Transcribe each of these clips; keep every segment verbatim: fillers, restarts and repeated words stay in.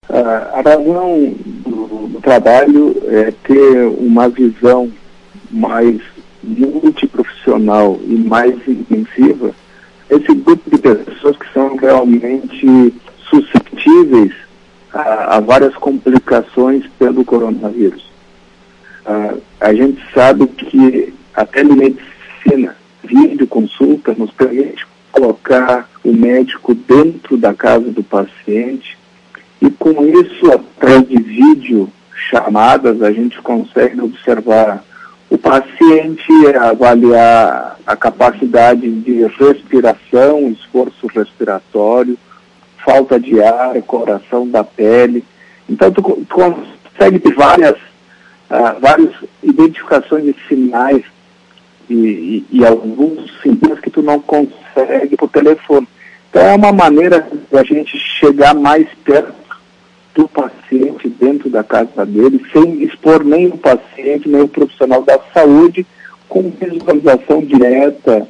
A razão do, do trabalho é ter uma visão mais multiprofissional e mais intensiva. Esse grupo de pessoas que são realmente suscetíveis a, a várias complicações pelo coronavírus. A, a gente sabe que a telemedicina, videoconsulta, nos permite colocar o médico dentro da casa do paciente. E com isso, através de vídeo chamadas, a gente consegue observar o paciente, avaliar a capacidade de respiração, esforço respiratório, falta de ar, coloração da pele. Então, tu, tu consegue ter várias, uh, várias identificações de sinais e, e, e alguns sintomas que tu não consegue por telefone. Então, é uma maneira da gente chegar mais perto do paciente dentro da casa dele, sem expor nem o paciente, nem o profissional da saúde, com visualização direta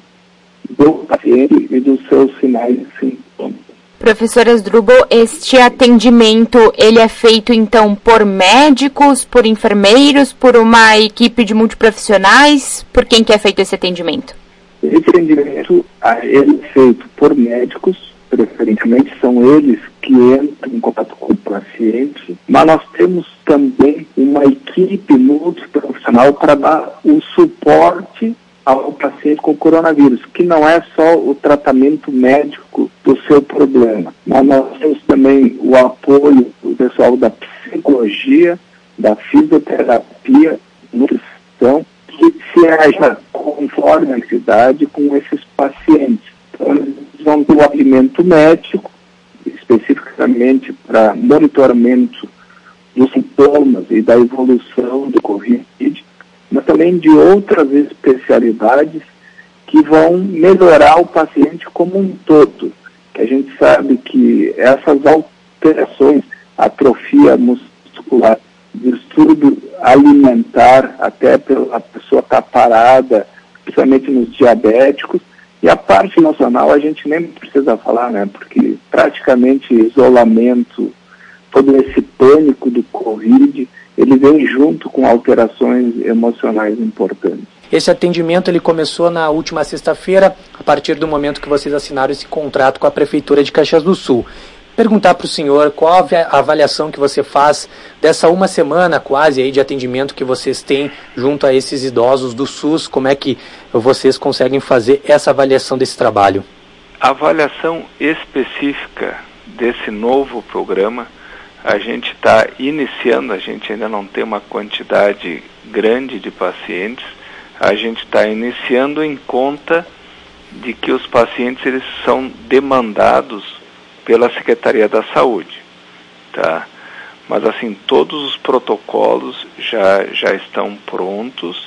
do paciente e dos seus sinais e sintomas. Professor Asdrubal, este atendimento, ele é feito então por médicos, por enfermeiros, por uma equipe de multiprofissionais? Por quem que é feito esse atendimento? Esse atendimento ele é feito por médicos, preferentemente são eles que entram em contato com o paciente, mas nós temos também uma equipe multiprofissional para dar o suporte ao paciente com coronavírus, que não é só o tratamento médico do seu problema, mas nós temos também o apoio do pessoal da psicologia, da fisioterapia, nutrição, que se aja conforme a necessidade com esses pacientes. Então, eles vão ter o atendimento médico, especificamente para monitoramento dos sintomas e da evolução do Covid, mas também de outras especialidades que vão melhorar o paciente como um todo. Que a gente sabe que essas alterações, atrofia muscular, distúrbio alimentar, até pela pessoa estar parada, principalmente nos diabéticos, e a parte emocional a gente nem precisa falar, né? Porque praticamente isolamento, todo esse pânico do Covid, ele vem junto com alterações emocionais importantes. Esse atendimento ele começou na última sexta-feira, a partir do momento que vocês assinaram esse contrato com a Prefeitura de Caxias do Sul. Perguntar para o senhor qual a avaliação que você faz dessa uma semana quase aí de atendimento que vocês têm junto a esses idosos do SUS, como é que vocês conseguem fazer essa avaliação desse trabalho? A avaliação específica desse novo programa, a gente está iniciando, a gente ainda não tem uma quantidade grande de pacientes, a gente está iniciando em conta de que os pacientes eles são demandados pela Secretaria da Saúde, tá? Mas assim, todos os protocolos já, já estão prontos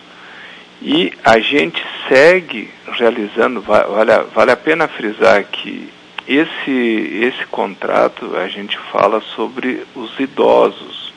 e a gente segue realizando, vale, vale a pena frisar que esse, esse contrato a gente fala sobre os idosos,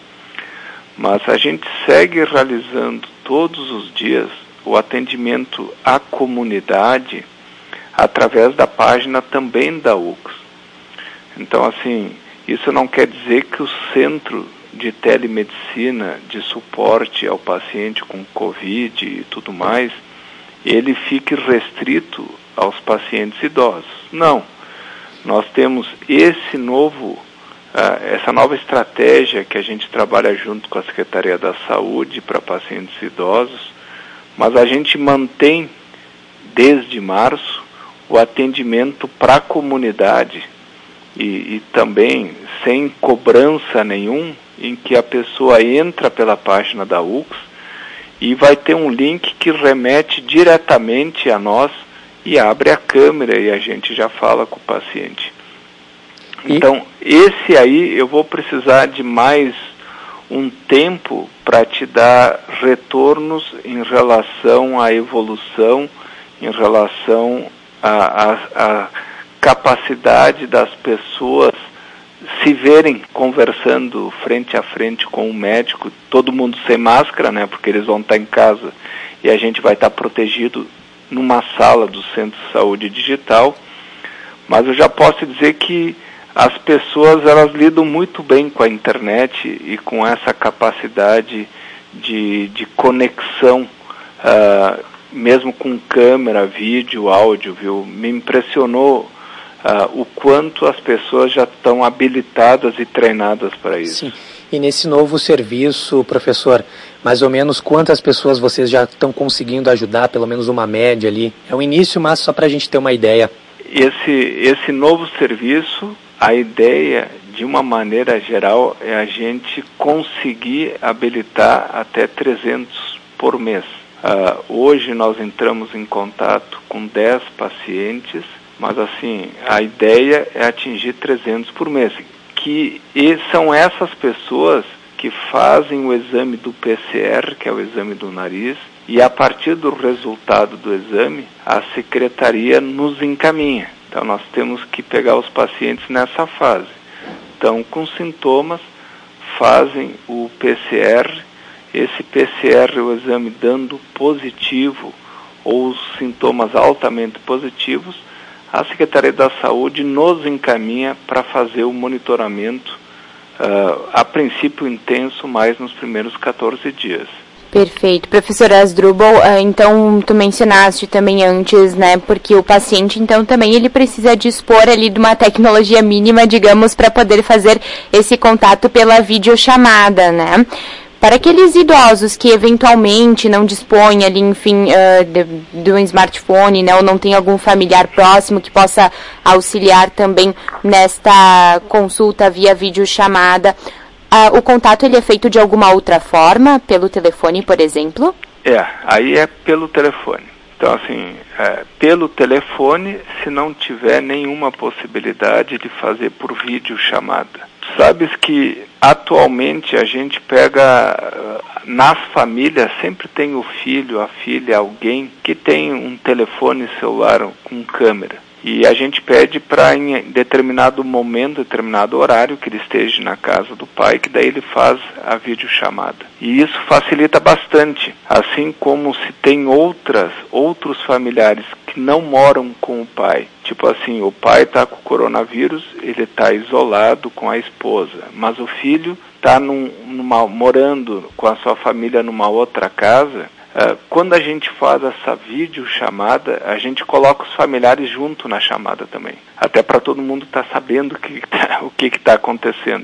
mas a gente segue realizando todos os dias o atendimento à comunidade através da página também da U C S. Então, assim, isso não quer dizer que o centro de telemedicina, de suporte ao paciente com Covid e tudo mais, ele fique restrito aos pacientes idosos. Não. Nós temos esse novo, uh, essa nova estratégia que a gente trabalha junto com a Secretaria da Saúde para pacientes idosos, mas a gente mantém, desde março, o atendimento para a comunidade, E, e também sem cobrança nenhum, em que a pessoa entra pela página da U C S e vai ter um link que remete diretamente a nós e abre a câmera e a gente já fala com o paciente. E? Então, esse aí eu vou precisar de mais um tempo para te dar retornos em relação à evolução, em relação a... a, a capacidade das pessoas se verem conversando frente a frente com o médico, todo mundo sem máscara, né, porque eles vão estar em casa e a gente vai estar protegido numa sala do Centro de Saúde Digital, mas eu já posso dizer que as pessoas elas lidam muito bem com a internet e com essa capacidade de, de conexão, uh, mesmo com câmera, vídeo, áudio, viu? Me impressionou uh, o quanto as pessoas já estão habilitadas e treinadas para isso. Sim. E nesse novo serviço, professor, mais ou menos quantas pessoas vocês já estão conseguindo ajudar, pelo menos uma média ali? É o início, mas só para a gente ter uma ideia. Esse, esse novo serviço, a ideia, de uma maneira geral, é a gente conseguir habilitar até trezentos por mês. Uh, hoje nós entramos em contato com dez pacientes, mas assim, a ideia é atingir trezentos por mês. Que e são essas pessoas que fazem o exame do P C R, que é o exame do nariz, e a partir do resultado do exame, a secretaria nos encaminha. Então nós temos que pegar os pacientes nessa fase. Então, com sintomas, fazem o P C R, esse P C R, o exame dando positivo ou os sintomas altamente positivos, a Secretaria da Saúde nos encaminha para fazer o monitoramento, uh, a princípio intenso, mais nos primeiros quatorze dias. Perfeito. Professor Asdrubal, então tu mencionaste também antes, né, porque o paciente, então, também ele precisa dispor ali de uma tecnologia mínima, digamos, para poder fazer esse contato pela videochamada, né? Para aqueles idosos que eventualmente não dispõem ali, enfim, uh, de, de um smartphone, né, ou não tem algum familiar próximo que possa auxiliar também nesta consulta via videochamada, uh, o contato ele é feito de alguma outra forma, pelo telefone, por exemplo? É, aí é pelo telefone. Então, assim, é, pelo telefone, se não tiver nenhuma possibilidade de fazer por videochamada. Sabes que atualmente a gente pega, nas famílias, sempre tem o filho, a filha, alguém que tem um telefone celular com câmera. E a gente pede para em determinado momento, determinado horário, que ele esteja na casa do pai, que daí ele faz a videochamada. E isso facilita bastante, assim como se tem outras, outros familiares que não moram com o pai. Tipo assim, o pai está com o coronavírus, ele está isolado com a esposa, mas o filho está num, numa, morando com a sua família numa outra casa. Uh, quando a gente faz essa videochamada, a gente coloca os familiares junto na chamada também. Até para todo mundo estar tá sabendo que tá, o que está acontecendo.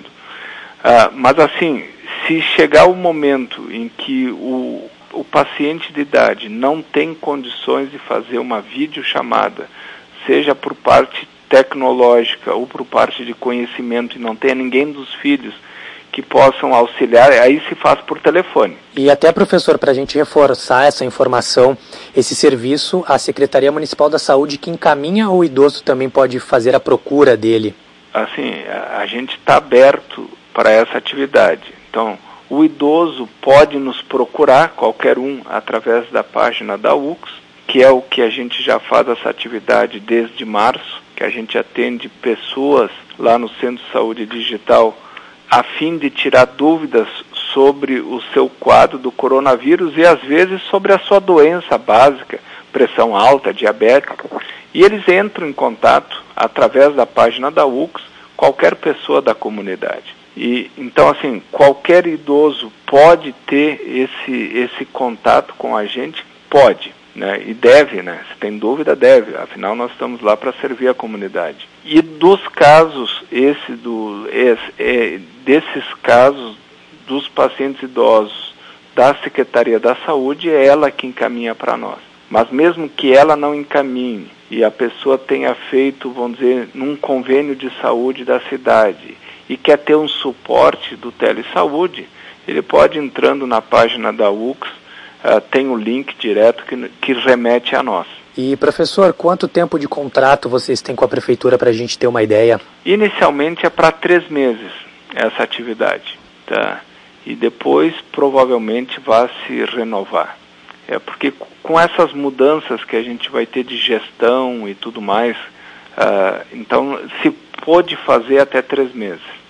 Uh, mas assim, se chegar o momento em que o, o paciente de idade não tem condições de fazer uma videochamada, seja por parte tecnológica ou por parte de conhecimento, e não tenha ninguém dos filhos que possam auxiliar, aí se faz por telefone. E até, professor, para a gente reforçar essa informação, esse serviço, a Secretaria Municipal da Saúde que encaminha, ou o idoso também pode fazer a procura dele? Assim, a, a gente está aberto para essa atividade. Então, o idoso pode nos procurar, qualquer um, através da página da U C S, que é o que a gente já faz essa atividade desde março, que a gente atende pessoas lá no Centro de Saúde Digital, a fim de tirar dúvidas sobre o seu quadro do coronavírus e, às vezes, sobre a sua doença básica, pressão alta, diabetes. E eles entram em contato, através da página da U C S, qualquer pessoa da comunidade. E, então, assim, qualquer idoso pode ter esse, esse contato com a gente? Pode. Né, e deve, né? Se tem dúvida, deve. Afinal, nós estamos lá para servir a comunidade. E dos casos, esse do, esse, é, desses casos dos pacientes idosos da Secretaria da Saúde, é ela que encaminha para nós. Mas mesmo que ela não encaminhe e a pessoa tenha feito, vamos dizer, num convênio de saúde da cidade e quer ter um suporte do Telesaúde, ele pode, entrando na página da U C S, Uh, tem o link direto que, que remete a nós. E, professor, quanto tempo de contrato vocês têm com a Prefeitura para a gente ter uma ideia? Inicialmente é para três meses essa atividade, tá? E depois provavelmente vai se renovar. É porque com essas mudanças que a gente vai ter de gestão e tudo mais, uh, então se pode fazer até três meses.